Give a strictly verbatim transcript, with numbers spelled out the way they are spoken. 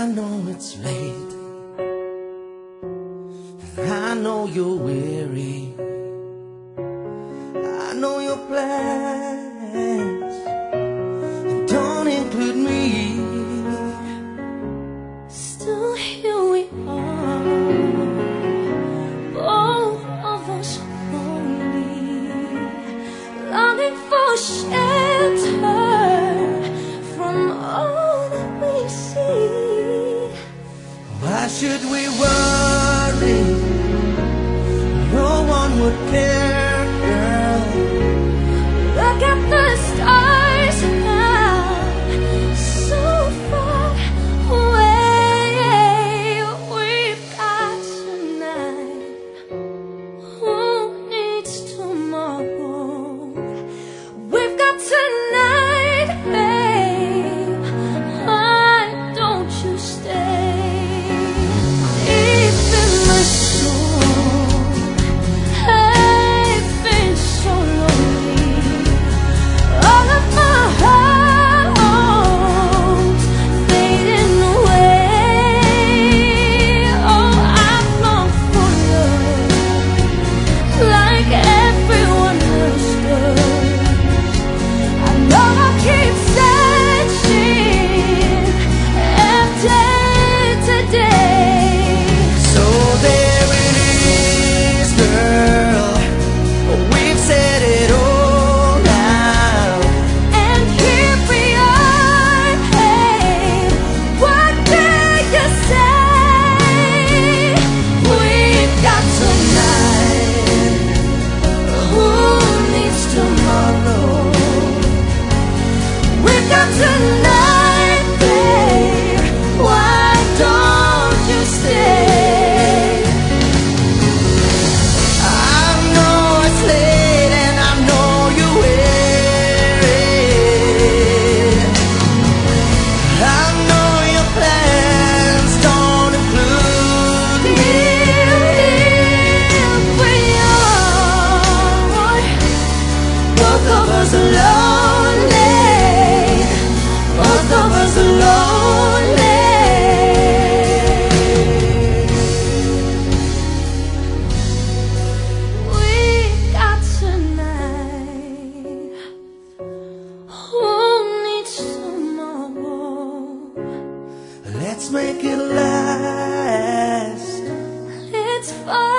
I know it's late, and I know you're weary. I know your plans don't include me. Still here we are, both of us lonely, longing for shelter from all that we see. Why should we worry? No one would care, girl. Look at the stars now, so far away. We've got tonight. Who needs tomorrow? We've got tonight, babe. Why don't you stay? Deep in my soul, I've been so lonely. All of my hopes fading away. Oh, I've longed for love like everyone else does. I know I'll keep searching after today. So there it is, girl. We've said it all now. And here we are, babe. What do you say? We've got tonight. Who needs tomorrow? We've got tonight, babe. Why don't you stay? I know it's late and I know you're weary. I know your plans don't include me. Here we are, Both of us are lonely. Both of us are lonely. we got tonight. Who needs tomorrow? Let's make it last. It's fine.